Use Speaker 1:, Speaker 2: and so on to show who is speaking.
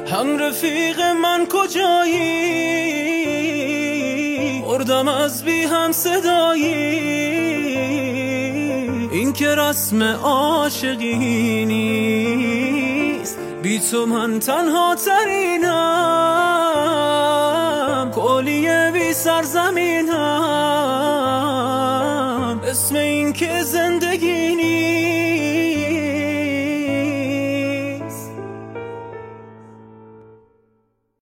Speaker 1: هم رفیق من کجایی، مردم از بی هم صدایی. این که رسم عاشقی نیست، بی تو من تنها ترینم، کولیه بی سرزمینم. اسم این که زندگی نیست،